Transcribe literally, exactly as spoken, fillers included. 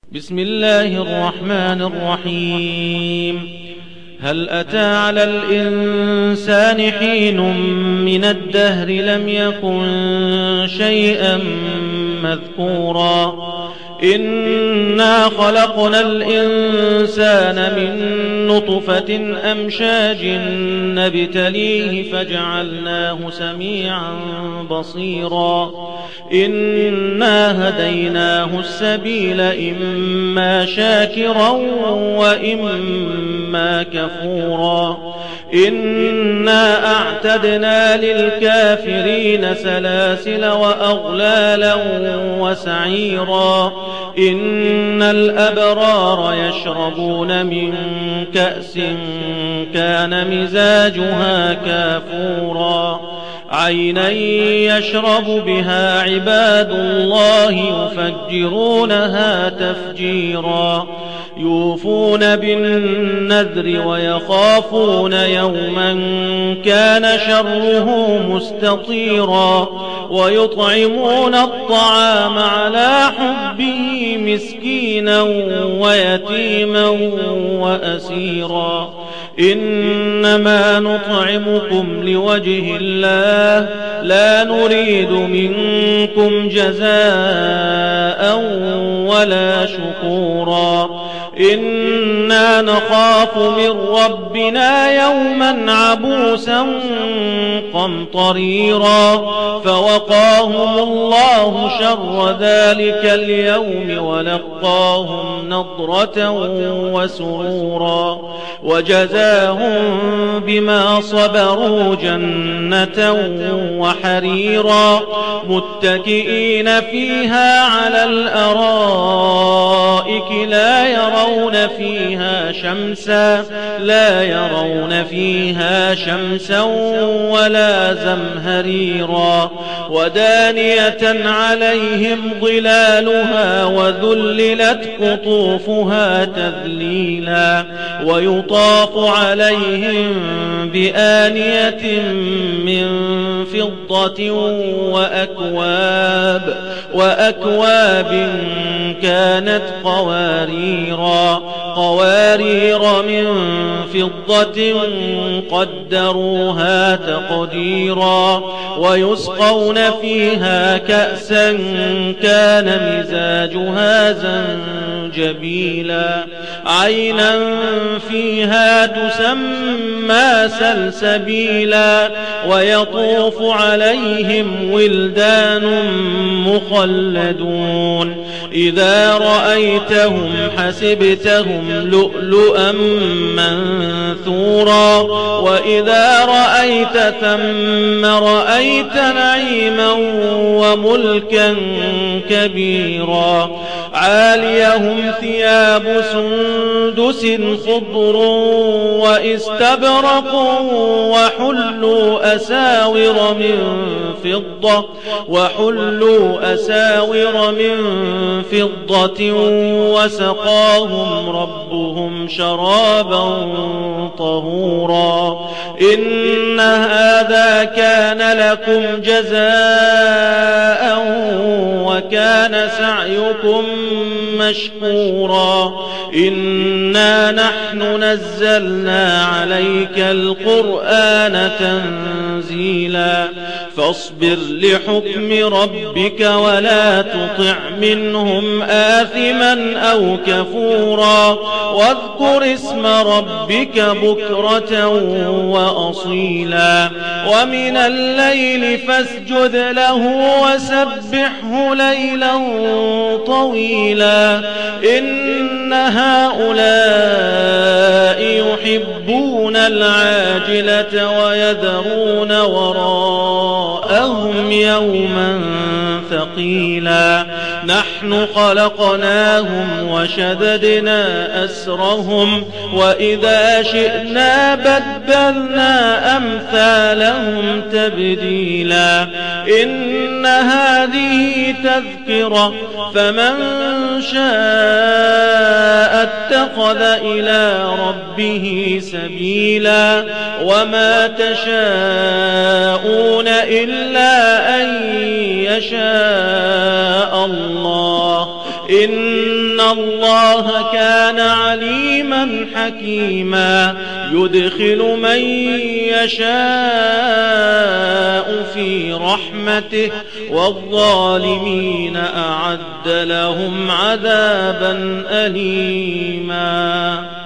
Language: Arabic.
بسم الله الرحمن الرحيم. هل أتى على الإنسان حين من الدهر لم يكن شيئا مذكورا إنا خلقنا الإنسان من نطفة أمشاج نبتليه فجعلناه سميعا بصيرا إنا هديناه السبيل إما شاكرا وإما كفورا إنا أعتدنا للكافرين سلاسل وأغلالا وسعيرا إن الأبرار يشربون من كأس كان مزاجها كافورا عينا يشرب بها عباد الله يفجرونها تفجيرا يوفون بالنذر ويخافون يوما كان شره مستطيرا ويطعمون الطعام على حبه مسكينا ويتيما وأسيرا إنما نطعمكم لوجه الله لا نريد منكم جزاء ولا شكورا إنا نخاف من ربنا يوما عبوسا قمطريرا فوقاهم الله شر ذلك اليوم ولقاهم نضرة وسرورا وجزاهم بما صبروا جنة وحريرا متكئين فيها على الأرائك لا يرون فيها شمسا لا يرون فيها شمسا ولا زمهريرا ودانية عليهم ظلالها وذللت قطوفها تذليلا ويطاف عليهم بآنية من فضة وأكواب وأكواب كانت قواريرا قوارير من فضة قدروها تقديرا ويسقون فيها كأسا كان مزاجها زنجبيلا عينا فيها تسمى سلسبيلا ويطوف عليهم ولدان مخلدون إذا رأيتهم حسبتهم لؤلؤا منثورا وإذا رأيت ثم رأيت نعيما وملكا كبيرا عاليهم ثياب سندس خضر واستبرق وحلوا أساور من فضة وحلوا أساور من فضة وسقاهم ربهم شرابا طهورا إن هذا كان لكم جزاء وكان سعيكم مشكورا إنا نحن نزلنا عليك القرآن تنزيلا فاصبر لحكم ربك ولا تطع منهم آثما أو كفورا واذكر اسم ربك بكرة وأصيلا ومن الليل فاسجد له وسبحه ليلا طويلا إن هؤلاء يحبون العاجلة ويذرون وراءهم يوما ثقيلا نحن خلقناهم وشددنا أسرهم وإذا شئنا بدلنا أمثالهم تبديلا إن هذه تذكرة فمن شاء اتخذ إلى ربه سبيلا وما تشاءون إلا أن يشاء الله إن الله كان عليما حكيما يدخل من يشاء في رحمته والظالمين أعد لهم عذابا أليما.